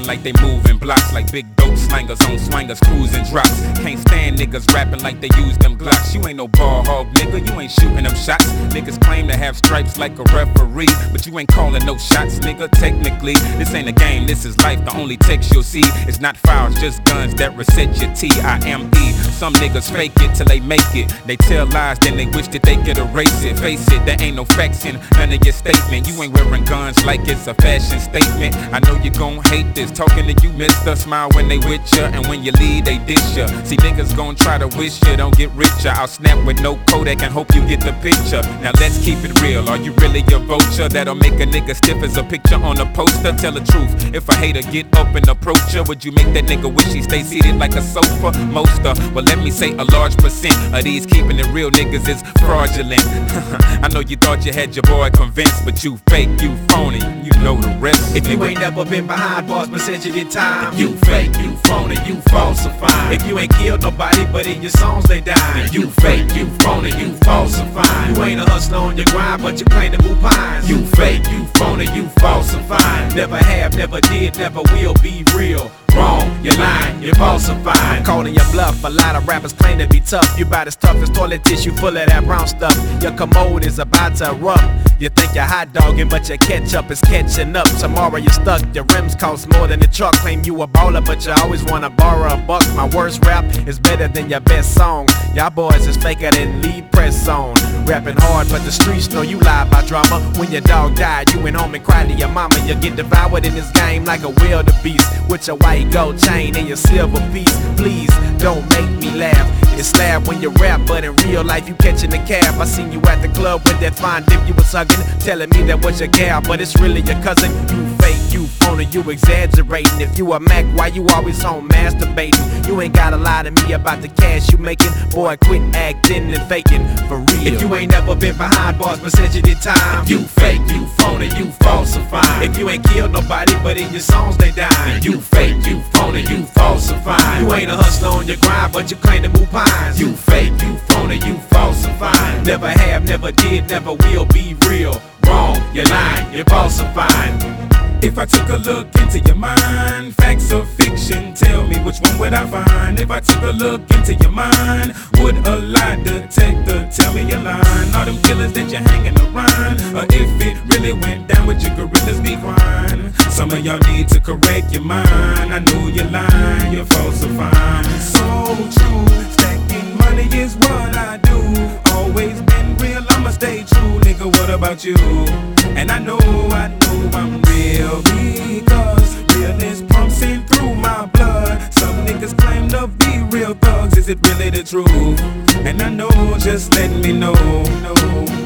rapping like they moving blocks, like big dope slangers on swangers cruising drops. Can't stand niggas rapping like they use them Glocks. You ain't no ball hog, nigga, you ain't shooting them shots. Niggas claim to have stripes like a referee, but you ain't calling no shots, nigga. Technically, this ain't a game, this is life. The only text you'll see is not files, just guns that reset your T-I-M-E. Some niggas fake it till they make it. They tell lies, then they wish that they could erase it. Face it, there ain't no facts in none of your statement. You ain't wearing guns like it's a fashion statement. I know you gon' hate this, talking to you, mister. Smile when they with ya, and when you leave, they dish ya. See, niggas gon' try to wish ya don't get richer. I'll snap with no Kodak and hope you get the picture. Now let's keep it real, are you really a vulture? That'll make a nigga stiff as a picture on a poster. Tell the truth, if a hater get up and approach ya, would you make that nigga wish he stay seated like a sofa? Moster, well let me say a large percent of these keeping it real niggas is fraudulent. I know you thought you had your boy convinced, but you fake, you phony, you know the rest. If you ain't never been behind bars percentage of time, you fake, you phony, you falsify. If you ain't killed nobody, but in your songs they die, you fake, you phony, you falsify. You ain't a hustler on your grind, but you claim to move pines. You fake, you phony, you falsify. Never have, never did, never will be real. Wrong, you're lying, you're falsifying. Calling your bluff, a lot of rappers claim to be tough. You about as tough as toilet tissue full of that brown stuff. Your commode is about to erupt. You think you're hot dogging, but your ketchup is catching up. Tomorrow you're stuck, your rims cost more than the truck. Claim you a baller, but you always wanna borrow a buck. My worst rap is better than your best song. Y'all boys is faker than lead press on. Rapping hard, but the streets know you lie about drama. When your dog died, you went home and cried to your mama. You get devoured in this game like a wildebeest, with your white gold chain and your silver piece. Please don't make me laugh. It's slab when you rap, but in real life you catching the cab. I seen you at the club with that fine dip you was hugging, telling me that was your gal, but it's really your cousin. You fake, you phony, you exaggerating. If you a Mac, why you always home masturbating? You ain't gotta lie to me about the cash you making. Boy, quit acting and faking for real. If you ain't never been behind bars percentage of the time, you fake, you phony, you falsify. If you ain't killed nobody, but in your songs they die, you fake, you phony, you falsify. You ain't a hustler on your grind, but you claim to move pines. You fake, you phony, you falsify. Never have, never did, never will be real. Wrong, you're lying, you're falsifying. If I took a look into your mind, facts or fiction, tell me which one would I find? If I took a look into your mind, would a lie detector tell me you're lying? All them killers that you're hanging around, or if it really went down, would your gorillas be crying? Some of y'all need to correct your mind. I know you're lying, you're falsifying. So true, stacking money is what I do. Always been real, I'ma stay true, nigga. What about you? And I know I'm real, because realness pumping through my blood. Some niggas claim to be real thugs, is it really the truth? And I know, just let me know.